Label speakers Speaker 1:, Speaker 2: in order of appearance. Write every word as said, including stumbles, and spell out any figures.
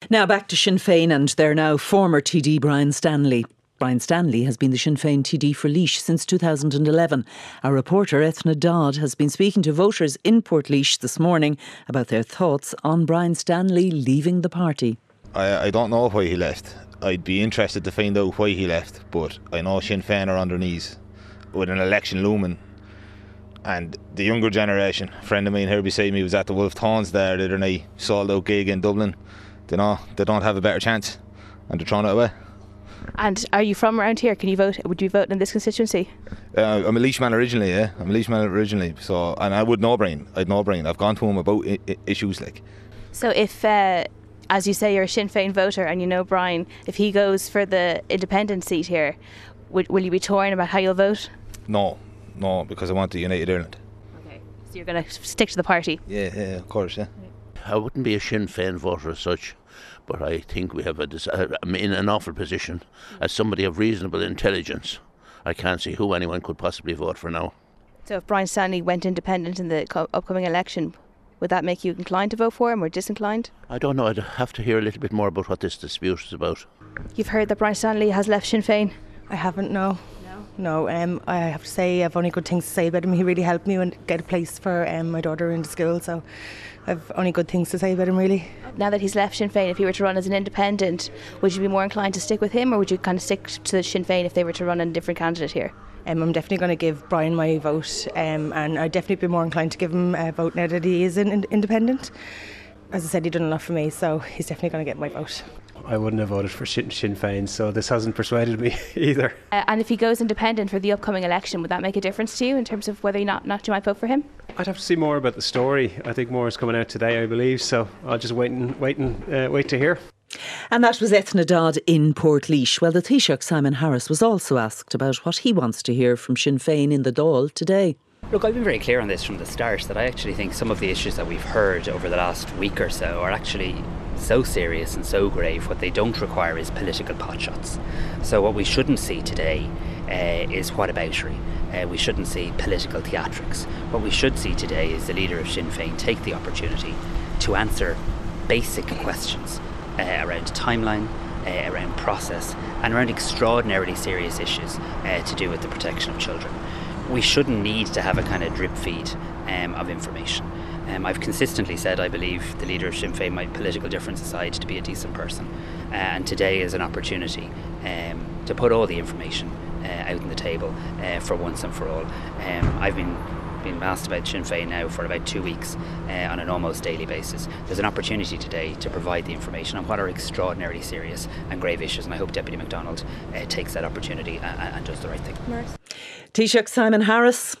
Speaker 1: Now back to Sinn Féin and their now former T D Brian Stanley. Brian Stanley has been the Sinn Féin T D for Laois since two thousand eleven. Our reporter Ethna Dodd has been speaking to voters in Portlaoise this morning about their thoughts on Brian Stanley leaving the party.
Speaker 2: I, I don't know why he left. I'd be interested to find out why he left, but I know Sinn Féin are on their knees with an election looming. And the younger generation, a friend of mine here beside me was at the Wolf Towns there the other night, sold out gig in Dublin. They know they don't have a better chance and they're throwing it away.
Speaker 3: And are you from around here? Can you vote? Would you vote in this constituency?
Speaker 2: Uh, I'm a Laois man originally, yeah. I'm a Laois man originally, so and I would know Brian. I'd know Brian. I've gone to him about I- I- issues like.
Speaker 3: So if, uh, as you say, you're a Sinn Féin voter and you know Brian, if he goes for the independent seat here, would, will you be torn about how you'll vote?
Speaker 2: No, no, because I want the United Ireland.
Speaker 3: Okay, so you're going to stick to the party?
Speaker 2: Yeah, yeah, of course, yeah.
Speaker 4: I wouldn't be a Sinn Féin voter as such, but I think we have a dis- I'm in an awful position as somebody of reasonable intelligence. I can't see who anyone could possibly vote for now.
Speaker 3: So if Brian Stanley went independent in the co- upcoming election, would that make you inclined to vote for him or disinclined?
Speaker 4: I don't know. I'd have to hear a little bit more about what this dispute is about.
Speaker 3: You've heard that Brian Stanley has left Sinn Féin?
Speaker 5: I haven't, no. No, um, I have to say I've only good things to say about him. He really helped me and get a place for um, my daughter in school, so I've only good things to say about him, really.
Speaker 3: Now that he's left Sinn Féin, if he were to run as an independent, would you be more inclined to stick with him, or would you kind of stick to Sinn Féin if they were to run a different candidate here?
Speaker 5: Um, I'm definitely going to give Brian my vote, um, and I'd definitely be more inclined to give him a vote now that he is an in- independent. As I said, he done enough for me, so he's definitely going to get my vote.
Speaker 6: I wouldn't have voted for Sinn Sinn Féin, so this hasn't persuaded me either.
Speaker 3: Uh, and if he goes independent for the upcoming election, would that make a difference to you in terms of whether or not, not you might vote for him?
Speaker 6: I'd have to see more about the story. I think more is coming out today, I believe, so I'll just wait and wait and uh, wait to hear.
Speaker 1: And that was Ethna Dodd in Portlaoise. Well, the Taoiseach Simon Harris was also asked about what he wants to hear from Sinn Féin in the Dáil today.
Speaker 7: Look, I've been very clear on this from the start that I actually think some of the issues that we've heard over the last week or so are actually so serious and so grave. What they don't require is political potshots. So what we shouldn't see today uh, is whataboutery. Uh, we shouldn't see political theatrics. What we should see today is the leader of Sinn Féin take the opportunity to answer basic questions uh, around timeline, uh, around process, and around extraordinarily serious issues uh, to do with the protection of children. We shouldn't need to have a kind of drip feed um, of information. Um, I've consistently said I believe the leader of Sinn Féin, my political difference aside, to be a decent person. Uh, and today is an opportunity um, to put all the information uh, out on the table uh, for once and for all. Um, I've been being asked about Sinn Féin now for about two weeks uh, on an almost daily basis. There's an opportunity today to provide the information on what are extraordinarily serious and grave issues, and I hope Deputy MacDonald uh, takes that opportunity and, and does the right thing.
Speaker 1: Taoiseach Simon Harris